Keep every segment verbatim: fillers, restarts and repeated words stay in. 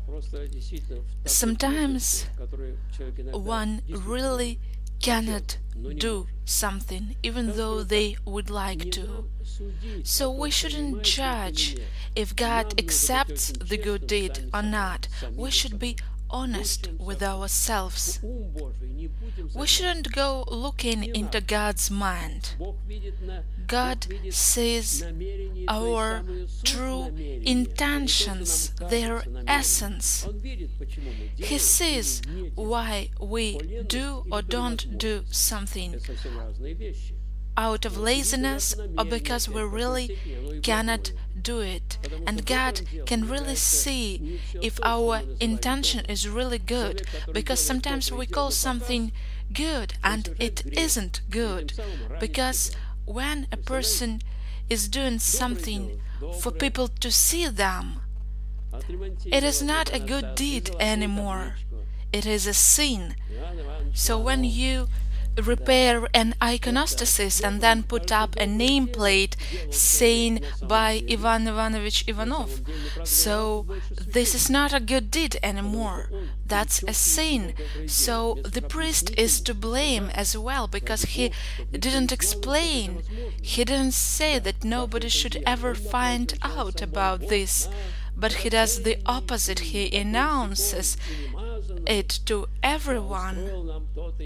Sometimes one really cannot do something even though they would like to. So we shouldn't judge if God accepts the good deed or not. We should be honest with ourselves. We shouldn't go looking into God's mind. God sees our true intentions, their essence. He sees why we do or don't do something out of laziness or because we really cannot do it. And God can really see if our intention is really good, because sometimes we call something good and it isn't good, because when a person is doing something for people to see them, it is not a good deed anymore. It is a sin. So when you repair an iconostasis and then put up a nameplate saying by Ivan Ivanovich Ivanov, so this is not a good deed anymore. That's a sin. So the priest is to blame as well, because he didn't explain. He didn't say that nobody should ever find out about this, but he does the opposite. He announces it to everyone.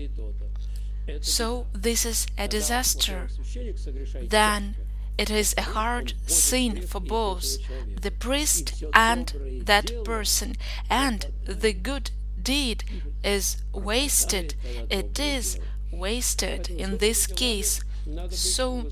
So this is a disaster. Then it is a hard sin for both the priest and that person, and the good deed is wasted. It is wasted in this case. So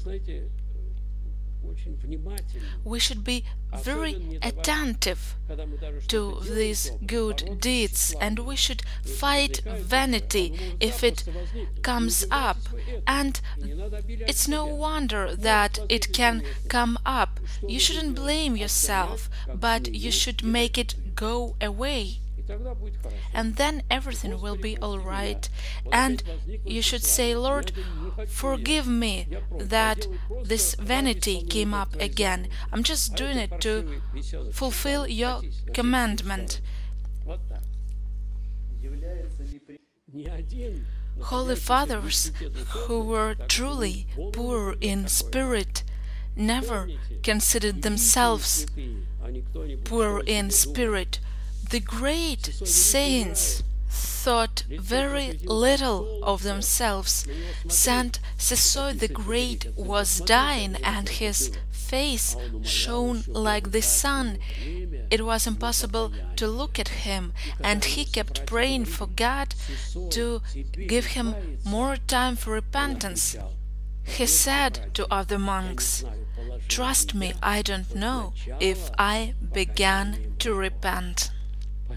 we should be very attentive to these good deeds, and we should fight vanity if it comes up. And it's no wonder that it can come up. You shouldn't blame yourself, but you should make it go away. And then everything will be all right. And you should say, Lord, forgive me that this vanity came up again. I'm just doing it to fulfill your commandment. Holy fathers who were truly poor in spirit never considered themselves poor in spirit. The great saints thought very little of themselves. Saint Sissoy the Great was dying, and his face shone like the sun. It was impossible to look at him, and he kept praying for God to give him more time for repentance. He said to other monks, "Trust me, I don't know if I began to repent."